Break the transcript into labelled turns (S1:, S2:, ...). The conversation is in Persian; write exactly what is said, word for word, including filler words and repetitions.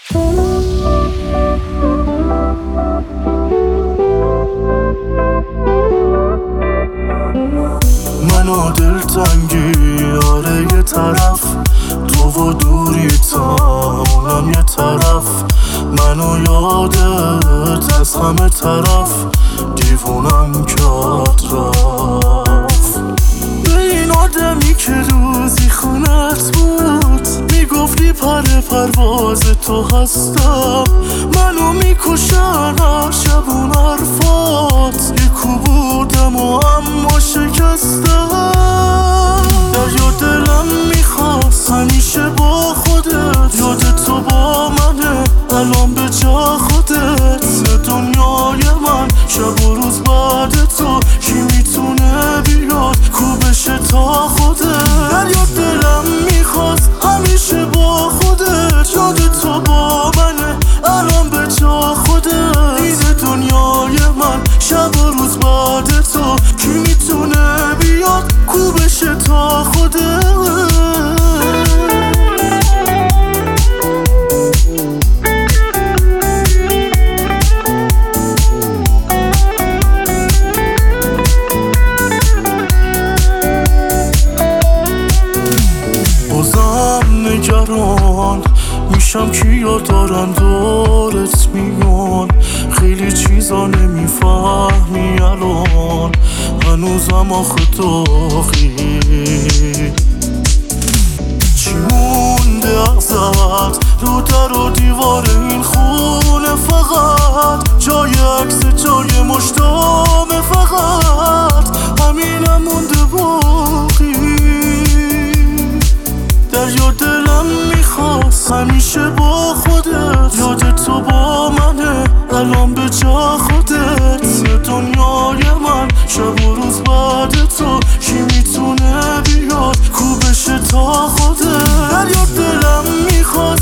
S1: منو دلتنگی آره یه طرف، تو و دوری تا اونم یه طرف، منو یادت از همه طرف، دیوونم کرد رفت. به این آدمی که روزی خونت بود میگفتی پر پرواز تو هستم، منو میکشن هر شب اون حرفات، یکو بودم و اما شکستم. دریا دلم میخواست همیشه با خودت، یاد تو با منه الان به جا خودت، دنیای من شب و روز بعد تو، کی میتونه بیاد کو بشه تا خودت. دریا دلم میخواست همیشه با خودت، یاد تو با منه الان به جا خودت، این دنیای من شب و روز بعد تو، کی میتونه بیاد کو بشه تا خودت. نگران میشم کیا دارن دورت میان، خیلی چیزا نمیفهمی الان، هنوزم آخه داغی. چی مونده ازت رو در و دیوار این خونه، فقط جای عکس جای مشتام، فقط همینم مونده باقی. دریا دلم میخواست همیشه با خودت، یاد تو با منه الان به جا خودت، دنیای من شب و روز بعد تو، کی میتونه بیاد کو بشه تا خودت. دریا دلم میخواست